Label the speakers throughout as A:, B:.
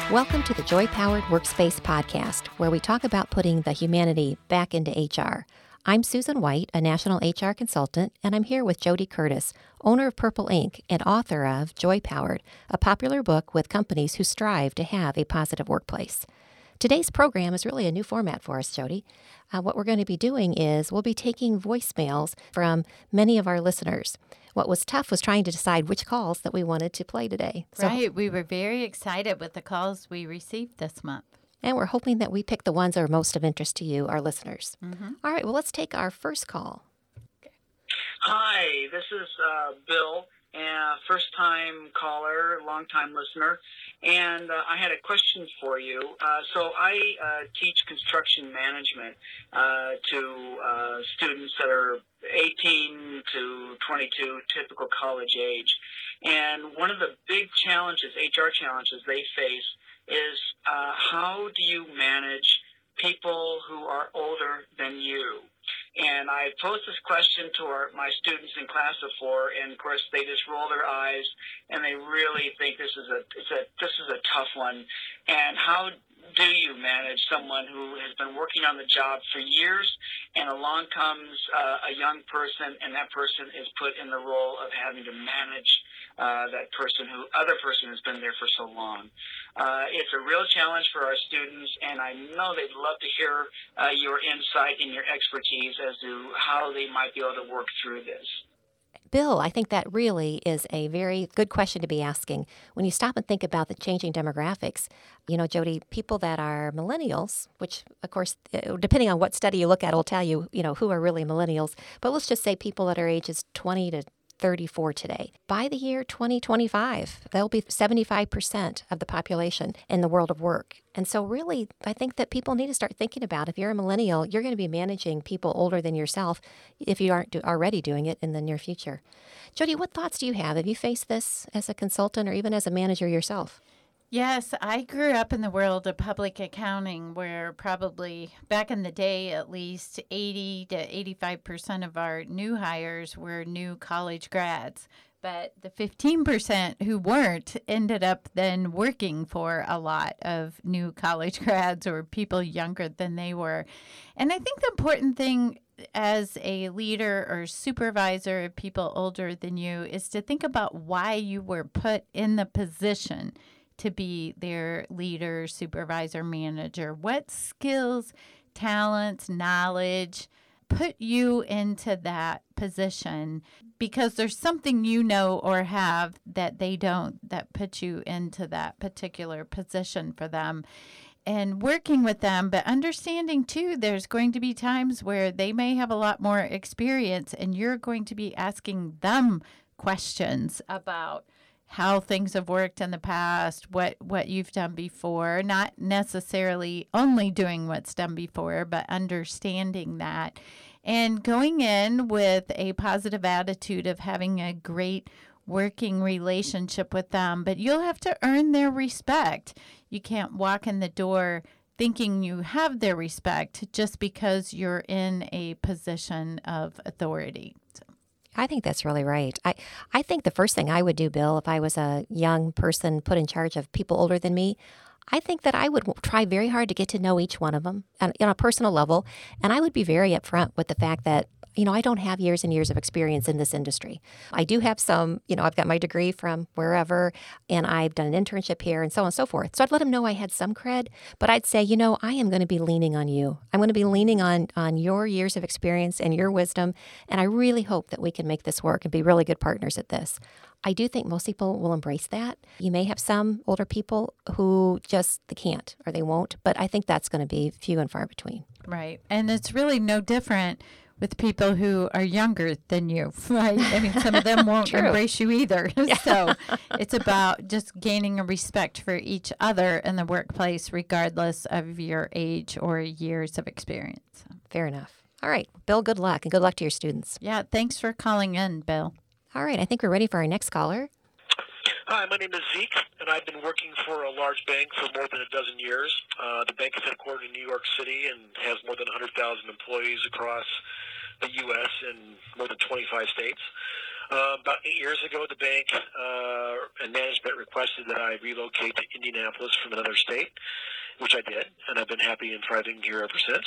A: Welcome to the Joy Powered Workspace podcast, where we talk about putting the humanity back into HR. I'm Susan White, a national HR consultant, and I'm here with Jody Curtis, owner of Purple Ink and author of Joy Powered, a popular book with companies who strive to have a positive workplace. Today's program is really a new format for us, Jody. What we're going to be doing is we'll be taking voicemails from many of our listeners. What was tough was trying to decide which calls that we wanted to play today.
B: Right. We were very excited with the calls we received this month.
A: And we're hoping that we pick the ones that are most of interest to you, our listeners.
B: Mm-hmm.
A: All right, well, let's take our first call.
C: Hi, this is Bill, first-time caller, long-time listener, and I had a question for you. So I teach construction management to students that are 18 to 22, typical college age. And one of the big challenges, HR challenges they face is how do you manage people who are older than you? And I posed this question to my students in class of 4, and of course they just roll their eyes, and they really think this is a tough one. And how do you manage someone who has been working on the job for years, and along comes a young person, and that person is put in the role of having to manage that other person who's been there for so long. It's a real challenge for our students, and I know they'd love to hear your insight and your expertise as to how they might be able to work through this.
A: Bill, I think that really is a very good question to be asking. When you stop and think about the changing demographics, Jody, people that are millennials, which, of course, depending on what study you look at, will tell you, who are really millennials. But let's just say people that are ages 20 to 34 today. By the year 2025, they'll be 75% of the population in the world of work. And so really, I think that people need to start thinking about, if you're a millennial, you're going to be managing people older than yourself if you aren't already doing it in the near future. Jody, what thoughts do you have? Have you faced this as a consultant or even as a manager yourself?
B: Yes, I grew up in the world of public accounting where probably back in the day, at least 80 to 85% of our new hires were new college grads. But the 15% who weren't ended up then working for a lot of new college grads or people younger than they were. And I think the important thing as a leader or supervisor of people older than you is to think about why you were put in the position to be their leader, supervisor, manager. What skills, talents, knowledge put you into that position? Because there's something you know or have that they don't, that puts you into that particular position for them. And working with them, but understanding too, there's going to be times where they may have a lot more experience and you're going to be asking them questions about how things have worked in the past, what you've done before, not necessarily only doing what's done before, but understanding that and going in with a positive attitude of having a great working relationship with them. But you'll have to earn their respect. You can't walk in the door thinking you have their respect just because you're in a position of authority.
A: I think that's really right. I think the first thing I would do, Bill, if I was a young person put in charge of people older than me, I think that I would try very hard to get to know each one of them on a personal level. And I would be very upfront with the fact that, I don't have years and years of experience in this industry. I do have some, I've got my degree from wherever, and I've done an internship here and so on and so forth. So I'd let them know I had some cred, but I'd say, I am going to be leaning on you. I'm going to be leaning on your years of experience and your wisdom. And I really hope that we can make this work and be really good partners at this. I do think most people will embrace that. You may have some older people who they can't or they won't, but I think that's going to be few and far between.
B: Right. And it's really no different with people who are younger than you, right? I mean, some of them won't embrace you either. So it's about just gaining a respect for each other in the workplace, regardless of your age or years of experience.
A: Fair enough. All right, Bill, good luck, and good luck to your students.
B: Yeah, thanks for calling in, Bill.
A: All right, I think we're ready for our next caller.
D: Hi, my name is Zeke, and I've been working for a large bank for more than a dozen years. The bank is headquartered in New York City and has more than 100,000 employees across the U.S. and more than 25 states. About 8 years ago, the bank and management requested that I relocate to Indianapolis from another state, which I did, and I've been happy and thriving here ever since.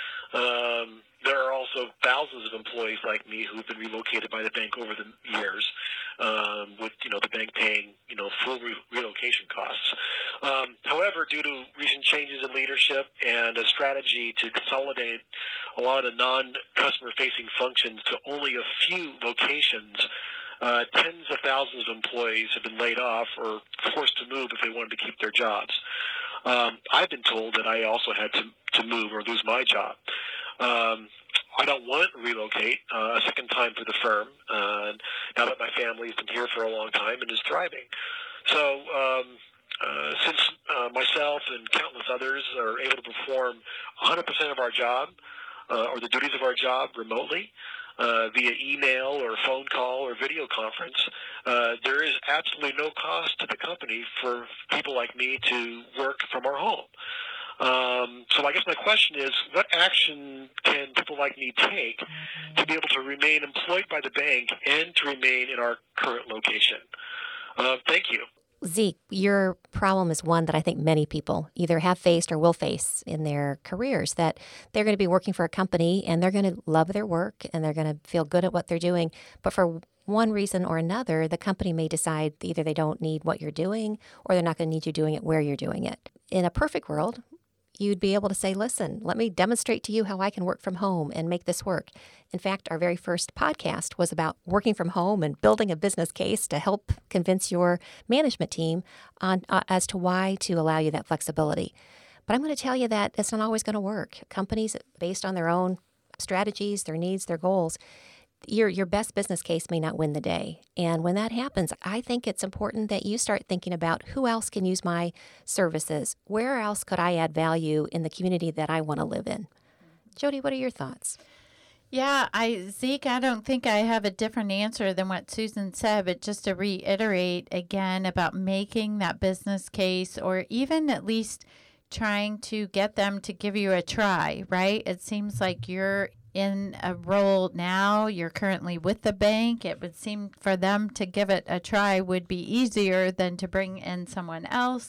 D: There are also thousands of employees like me who have been relocated by the bank over the years, with the bank paying full relocation costs. However, due to recent changes in leadership and a strategy to consolidate a lot of the non-customer-facing functions to only a few locations, tens of thousands of employees have been laid off or forced to move if they wanted to keep their jobs. I've been told that I also had to move or lose my job. I don't want to relocate a second time for the firm now that my family's been here for a long time and is thriving. So since myself and countless others are able to perform 100% of our job or the duties of our job remotely via email or phone call or video conference, there is absolutely no cost to the company for people like me to work from our home. So I guess my question is, what action can people like me take to be able to remain employed by the bank and to remain in our current location? Thank you.
A: Zeke, your problem is one that I think many people either have faced or will face in their careers, that they're going to be working for a company and they're going to love their work and they're going to feel good at what they're doing. But for one reason or another, the company may decide either they don't need what you're doing or they're not going to need you doing it where you're doing it. In a perfect world, you'd be able to say, listen, let me demonstrate to you how I can work from home and make this work. In fact, our very first podcast was about working from home and building a business case to help convince your management team on as to why to allow you that flexibility. But I'm going to tell you that it's not always going to work. Companies, based on their own strategies, their needs, their goals, your best business case may not win the day. And when that happens, I think it's important that you start thinking about who else can use my services? Where else could I add value in the community that I want to live in? Jody, what are your thoughts?
B: Yeah, Zeke, I don't think I have a different answer than what Susan said, but just to reiterate again about making that business case, or even at least trying to get them to give you a try, right? It seems like you're in a role now, you're currently with the bank. It would seem for them to give it a try would be easier than to bring in someone else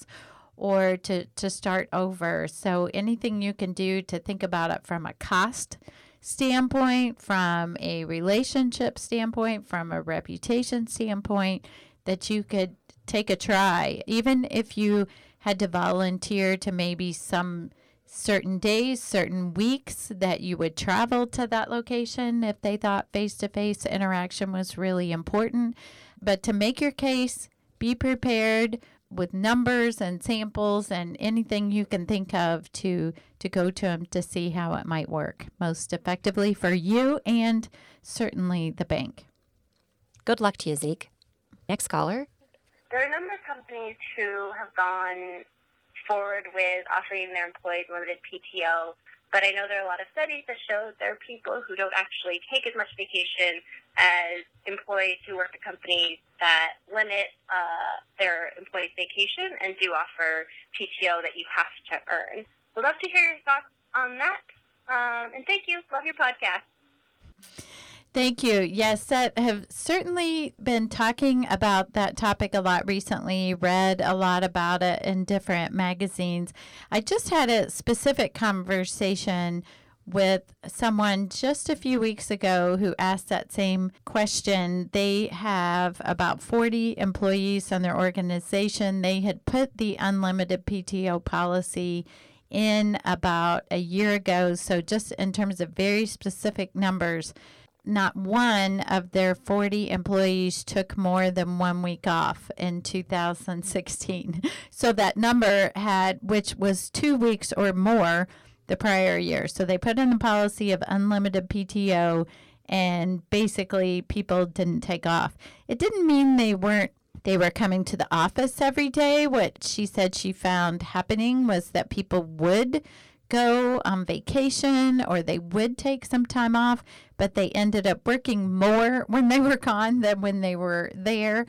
B: or to start over. So anything you can do to think about it from a cost standpoint, from a relationship standpoint, from a reputation standpoint, that you could take a try, even if you had to volunteer to maybe some certain days, certain weeks that you would travel to that location if they thought face-to-face interaction was really important. But to make your case, be prepared with numbers and samples and anything you can think of to go to them to see how it might work most effectively for you and certainly the bank.
A: Good luck to you, Zeke. Next caller.
E: There are a number of companies who have gone forward with offering their employees limited PTO, but I know there are a lot of studies that show there are people who don't actually take as much vacation as employees who work at companies that limit their employees' vacation and do offer PTO that you have to earn. We'd love to hear your thoughts on that, and thank you. Love your podcast.
B: Thank you. Yes, I have certainly been talking about that topic a lot recently, read a lot about it in different magazines. I just had a specific conversation with someone just a few weeks ago who asked that same question. They have about 40 employees on their organization. They had put the unlimited PTO policy in about a year ago. So just in terms of very specific numbers, not one of their 40 employees took more than 1 week off in 2016. So that number which was 2 weeks or more the prior year. So they put in the policy of unlimited PTO, and basically people didn't take off. It didn't mean they were coming to the office every day. What she said she found happening was that people would go on vacation or they would take some time off, but they ended up working more when they were gone than when they were there.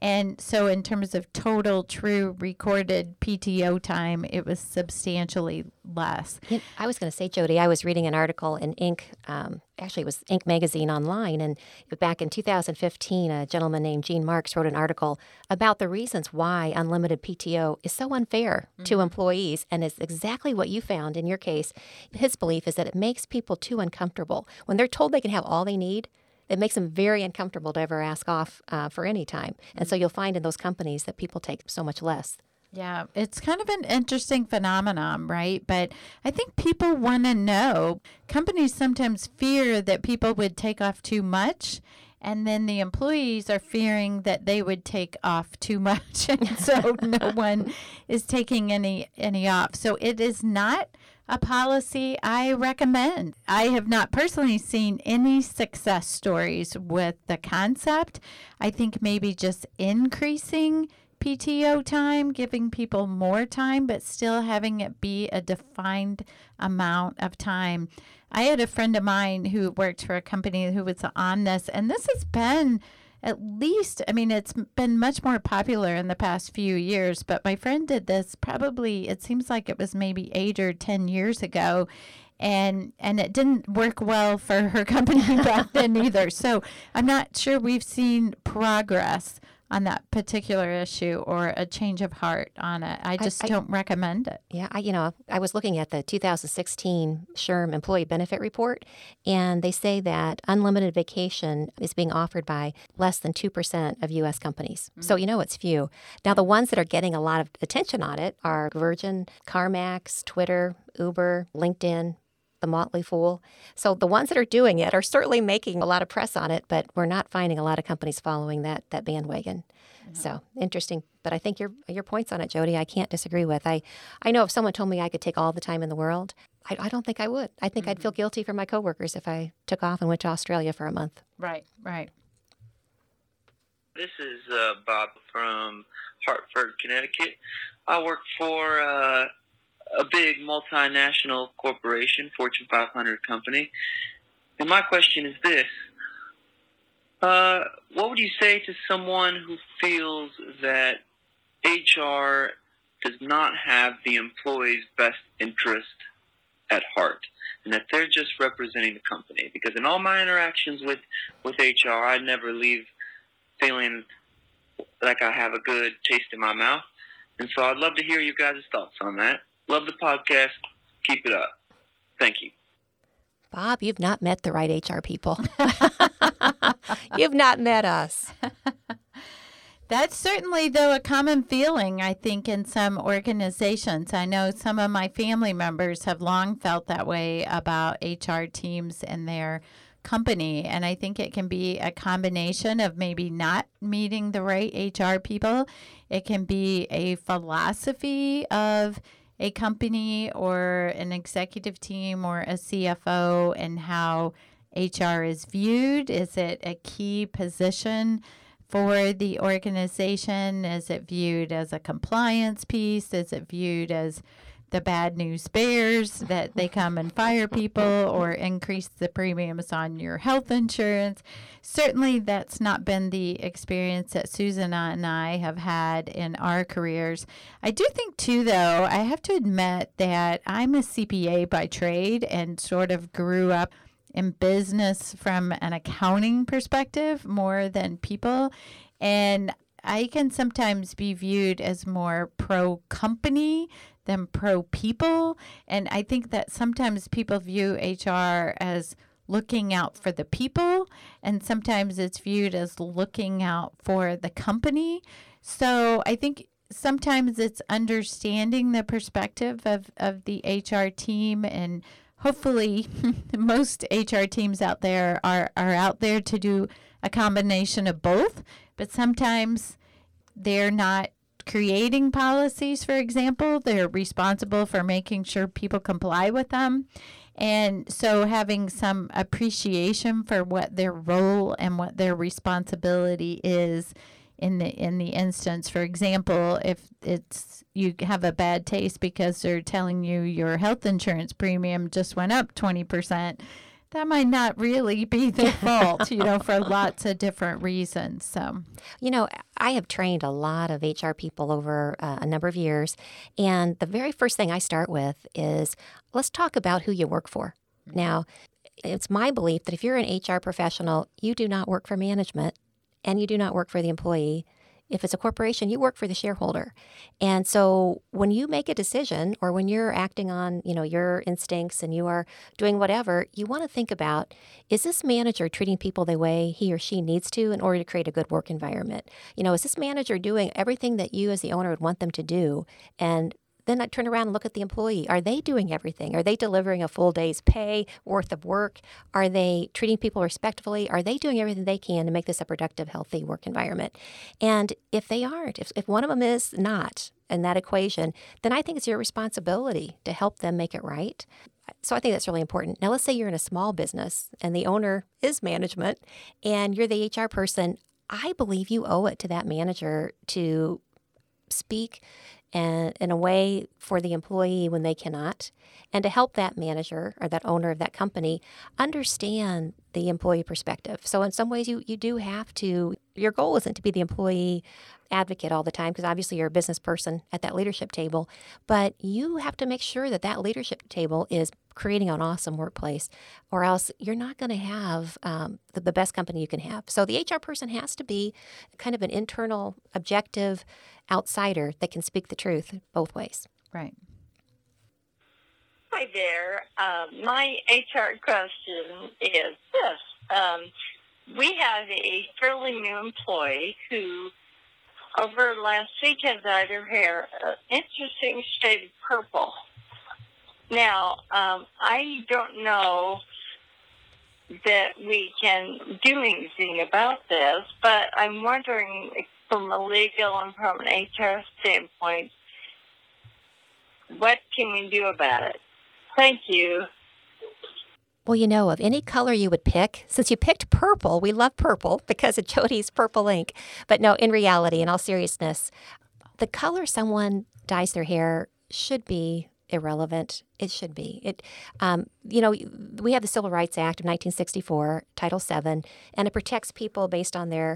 B: And so in terms of total true recorded PTO time, it was substantially less.
A: I was going to say, Jody, I was reading an article in Inc. Actually, it was Inc. magazine online. And back in 2015, a gentleman named Gene Marks wrote an article about the reasons why unlimited PTO is so unfair to employees. And it's exactly what you found in your case. His belief is that it makes people too uncomfortable. When they're told they can have all they need, it makes them very uncomfortable to ever ask off for any time. And so you'll find in those companies that people take so much less.
B: Yeah, it's kind of an interesting phenomenon, right? But I think people want to know. Companies sometimes fear that people would take off too much, and then the employees are fearing that they would take off too much, and so no one is taking any off. So it is not a policy I recommend. I have not personally seen any success stories with the concept. I think maybe just increasing PTO time, giving people more time, but still having it be a defined amount of time. I had a friend of mine who worked for a company who was on this, and this has been at least, I mean, it's been much more popular in the past few years, but my friend did this probably, it seems like it was maybe 8 or 10 years ago, and it didn't work well for her company back then either. So I'm not sure we've seen progress on that particular issue or a change of heart on it. I just don't recommend it.
A: Yeah, I was looking at the 2016 SHRM Employee Benefit Report, and they say that unlimited vacation is being offered by less than 2% of U.S. companies. Mm-hmm. So it's few. Now, the ones that are getting a lot of attention on it are Virgin, CarMax, Twitter, Uber, LinkedIn, the Motley Fool. So the ones that are doing it are certainly making a lot of press on it, but we're not finding a lot of companies following that bandwagon. Mm-hmm. So interesting. But I think your points on it, Jody, I can't disagree with. I know if someone told me I could take all the time in the world, I don't think I would. I think I'd feel guilty for my coworkers if I took off and went to Australia for a month.
B: Right.
F: This is Bob from Hartford, Connecticut. I work for a big multinational corporation, Fortune 500 company. And my question is this. What would you say to someone who feels that HR does not have the employee's best interest at heart and that they're just representing the company? Because in all my interactions with HR, I never leave feeling like I have a good taste in my mouth. And so I'd love to hear you guys' thoughts on that. Love the podcast. Keep it up. Thank you.
A: Bob, you've not met the right HR people. You've not met us.
B: That's certainly, though, a common feeling, I think, in some organizations. I know some of my family members have long felt that way about HR teams in their company. And I think it can be a combination of maybe not meeting the right HR people. It can be a philosophy of a company or an executive team or a CFO and how HR is viewed. Is it a key position for the organization? Is it viewed as a compliance piece? Is it viewed as the bad news bears that they come and fire people or increase the premiums on your health insurance? Certainly that's not been the experience that Susan and I have had in our careers. I do think too, though, I have to admit that I'm a CPA by trade and sort of grew up in business from an accounting perspective more than people. And I can sometimes be viewed as more pro-company than pro-people. And I think that sometimes people view HR as looking out for the people, and sometimes it's viewed as looking out for the company. So I think sometimes it's understanding the perspective of the HR team, and hopefully most HR teams out there are out there to do a combination of both, but sometimes they're not creating policies, for example. They're responsible for making sure people comply with them. And so having some appreciation for what their role and what their responsibility is in the instance. For example, if it's you have a bad taste because they're telling you your health insurance premium just went up 20%, that might not really be their fault, for lots of different reasons. So,
A: I have trained a lot of HR people over a number of years. And the very first thing I start with is let's talk about who you work for. Now, it's my belief that if you're an HR professional, you do not work for management and you do not work for the employee. If it's a corporation, you work for the shareholder. And so when you make a decision or when you're acting on, your instincts and you are doing whatever, you want to think about, is this manager treating people the way he or she needs to in order to create a good work environment? Is this manager doing everything that you as the owner would want them to do? And then I turn around and look at the employee. Are they doing everything? Are they delivering a full day's pay worth of work? Are they treating people respectfully? Are they doing everything they can to make this a productive, healthy work environment? And if they aren't, if one of them is not in that equation, then I think it's your responsibility to help them make it right. So I think that's really important. Now, let's say you're in a small business and the owner is management and you're the HR person. I believe you owe it to that manager to speak and in a way for the employee when they cannot, and to help that manager or that owner of that company understand the employee perspective. So in some ways, you do have to, your goal isn't to be the employee advocate all the time, because obviously you're a business person at that leadership table, but you have to make sure that that leadership table is creating an awesome workplace, or else you're not going to have the best company you can have. So the HR person has to be kind of an internal, objective outsider that can speak the truth both ways.
B: Right.
G: Hi there. My HR question is this. We have a fairly new employee who, over last week, has dyed her hair an interesting shade of purple. Now, I don't know that we can do anything about this, but I'm wondering from a legal and from an HR standpoint, what can we do about it? Thank you.
A: Well, of any color you would pick, since you picked purple, we love purple because of Jody's purple ink. But no, in reality, in all seriousness, the color someone dyes their hair should be irrelevant. It should be. We have the Civil Rights Act of 1964, Title VII, and it protects people based on their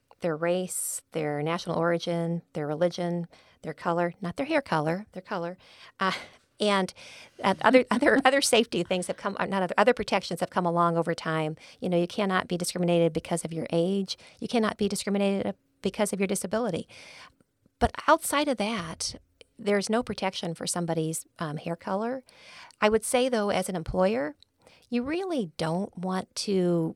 A: race, their national origin, their religion, their color, not their hair color, their color. And other safety things have come, other protections have come along over time. You cannot be discriminated because of your age. You cannot be discriminated because of your disability. But outside of that, there's no protection for somebody's hair color. I would say, though, as an employer, you really don't want to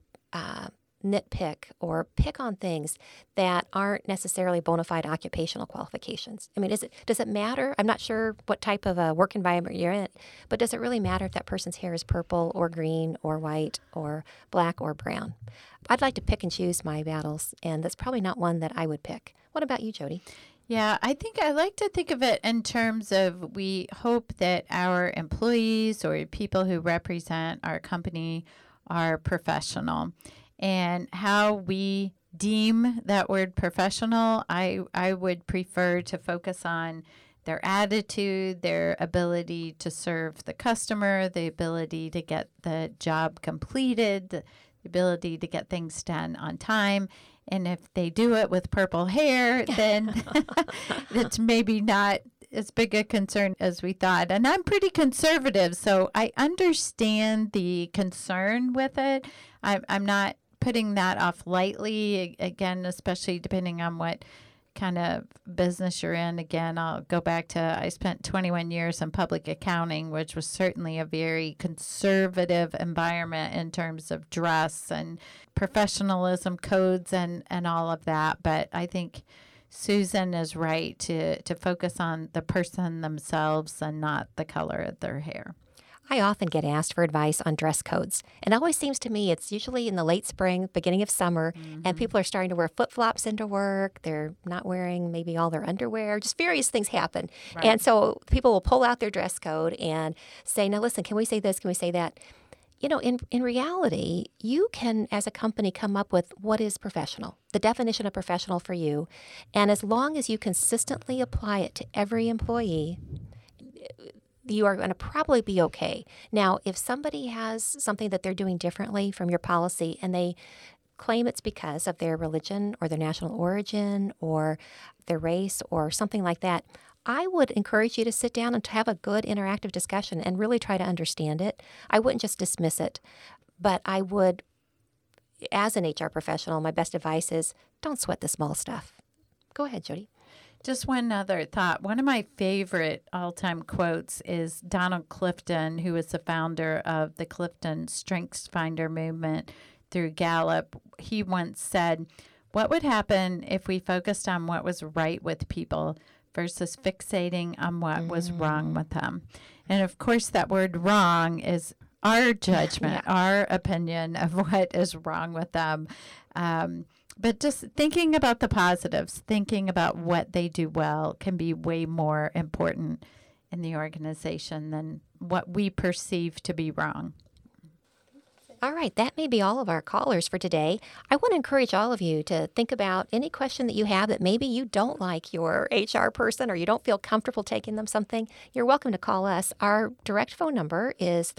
A: nitpick or pick on things that aren't necessarily bona fide occupational qualifications. I mean, does it matter? I'm not sure what type of a work environment you're in, but does it really matter if that person's hair is purple or green or white or black or brown? I'd like to pick and choose my battles, and that's probably not one that I would pick. What about you, Jody?
B: Yeah, I think I like to think of it in terms of we hope that our employees or people who represent our company are professional. And how we deem that word professional, I would prefer to focus on their attitude, their ability to serve the customer, the ability to get the job completed, the ability to get things done on time. And if they do it with purple hair, then it's maybe not as big a concern as we thought. And I'm pretty conservative, so I understand the concern with it. I'm not putting that off lightly, again, especially depending on what kind of business you're in. Again, I'll go back to, I spent 21 years in public accounting, which was certainly a very conservative environment in terms of dress and professionalism codes and all of that. But I think Susan is right to focus on the person themselves and not the color of their hair.
A: I often get asked for advice on dress codes. And it always seems to me it's usually in the late spring, beginning of summer, and people are starting to wear flip-flops into work. They're not wearing maybe all their underwear. Just various things happen. Right. And so people will pull out their dress code and say, now listen, can we say this? Can we say that? In reality, you can, as a company, come up with what is professional, the definition of professional for you. And as long as you consistently apply it to every employee, you are going to probably be okay. Now, if somebody has something that they're doing differently from your policy and they claim it's because of their religion or their national origin or their race or something like that, I would encourage you to sit down and to have a good interactive discussion and really try to understand it. I wouldn't just dismiss it, but I would, as an HR professional, my best advice is don't sweat the small stuff. Go ahead, Jody.
B: Just one other thought. One of my favorite all-time quotes is Donald Clifton, who is the founder of the Clifton StrengthsFinder movement through Gallup. He once said, "What would happen if we focused on what was right with people versus fixating on what was wrong with them?" And of course, that word wrong is our judgment, our opinion of what is wrong with them. But just thinking about the positives, thinking about what they do well can be way more important in the organization than what we perceive to be wrong.
A: All right, that may be all of our callers for today. I want to encourage all of you to think about any question that you have that maybe you don't like your HR person or you don't feel comfortable taking them something. You're welcome to call us. Our direct phone number is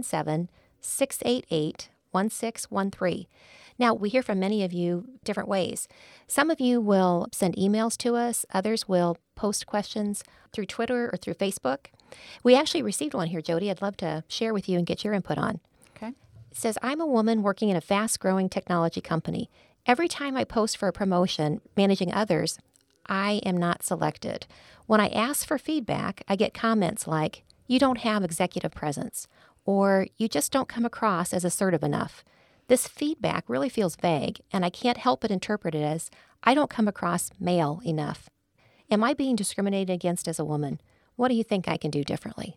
A: 317-688-1613. Now, we hear from many of you different ways. Some of you will send emails to us. Others will post questions through Twitter or through Facebook. We actually received one here, Jody. I'd love to share with you and get your input on.
B: Okay.
A: It says, I'm a woman working in a fast-growing technology company. Every time I post for a promotion, managing others, I am not selected. When I ask for feedback, I get comments like, you don't have executive presence, or you just don't come across as assertive enough. This feedback really feels vague, and I can't help but interpret it as, I don't come across male enough. Am I being discriminated against as a woman? What do you think I can do differently?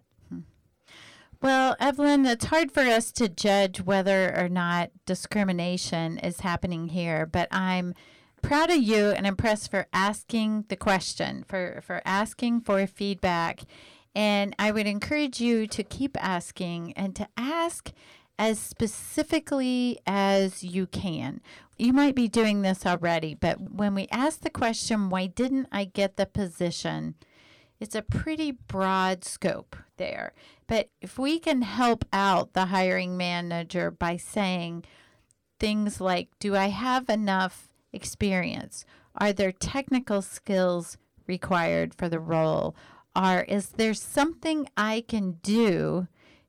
B: Well, Evelyn, it's hard for us to judge whether or not discrimination is happening here, but I'm proud of you and impressed for asking the question, for asking for feedback. And I would encourage you to keep asking and to ask as specifically as you can. You might be doing this already, but when we ask the question, why didn't I get the position? It's a pretty broad scope there. But if we can help out the hiring manager by saying things like, do I have enough experience? Are there technical skills required for the role? Or is there something I can do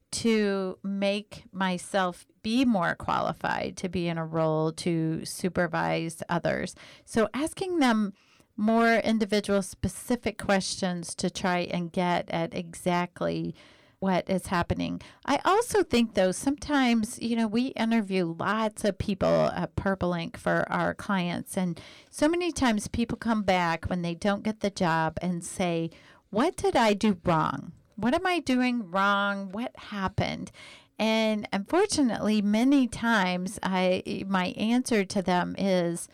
B: to make myself be more qualified to be in a role to supervise others? So asking them more individual specific questions to try and get at exactly what is happening. I also think, though, sometimes, we interview lots of people at Purple Ink for our clients, and so many times people come back when they don't get the job and say, what did I do wrong? What am I doing wrong? What happened? And unfortunately, many times my answer to them is,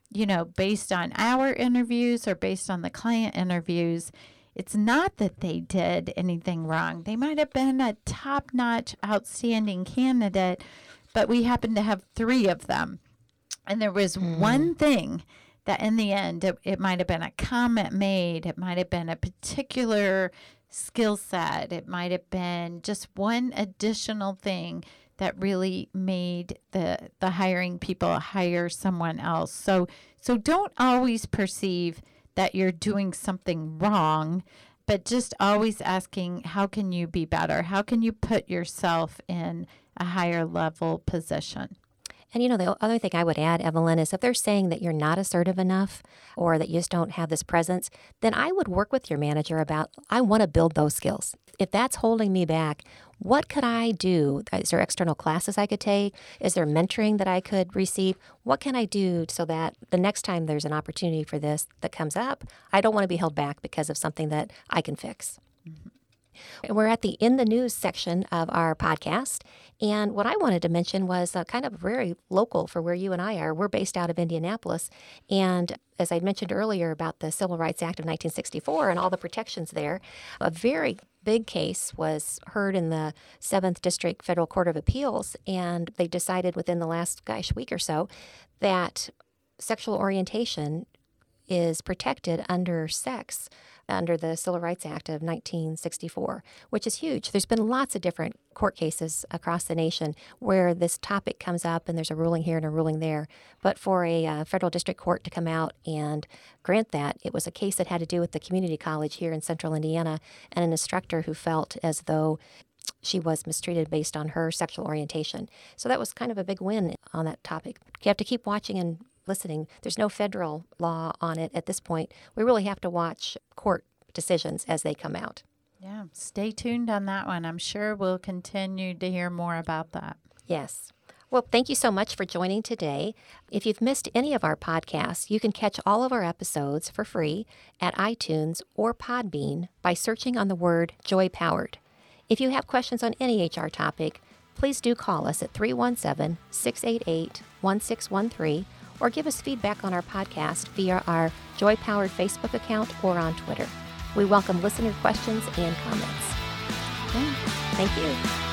B: based on our interviews or based on the client interviews, it's not that they did anything wrong. They might have been a top-notch, outstanding candidate, but we happen to have 3 of them. And there was one thing that in the end, it might have been a comment made. It might have been a particular skill set. It might have been just one additional thing that really made the hiring people hire someone else. So don't always perceive that you're doing something wrong, but just always asking, how can you be better? How can you put yourself in a higher level position?
A: And the other thing I would add, Evelyn, is if they're saying that you're not assertive enough or that you just don't have this presence, then I would work with your manager about, I want to build those skills. If that's holding me back, what could I do? Is there external classes I could take? Is there mentoring that I could receive? What can I do so that the next time there's an opportunity for this that comes up, I don't want to be held back because of something that I can fix? Mm-hmm. We're at the In the News section of our podcast, and what I wanted to mention was kind of very local for where you and I are. We're based out of Indianapolis, and as I mentioned earlier about the Civil Rights Act of 1964 and all the protections there, a very big case was heard in the 7th District Federal Court of Appeals, and they decided within the last, week or so that sexual orientation is protected under sex under the Civil Rights Act of 1964, which is huge. There's been lots of different court cases across the nation where this topic comes up and there's a ruling here and a ruling there. But for a federal district court to come out and grant that, it was a case that had to do with the community college here in central Indiana and an instructor who felt as though she was mistreated based on her sexual orientation. So that was kind of a big win on that topic. You have to keep watching and listening. There's no federal law on it at this point. We really have to watch court decisions as they come out.
B: Yeah, stay tuned on that one. I'm sure we'll continue to hear more about that.
A: Yes. Well, thank you so much for joining today. If you've missed any of our podcasts, you can catch all of our episodes for free at iTunes or Podbean by searching on the word Joy Powered. If you have questions on any HR topic, please do call us at 317-688-1613 or give us feedback on our podcast via our Joy Powered Facebook account or on Twitter. We welcome listener questions and comments.
B: Yeah.
A: Thank you.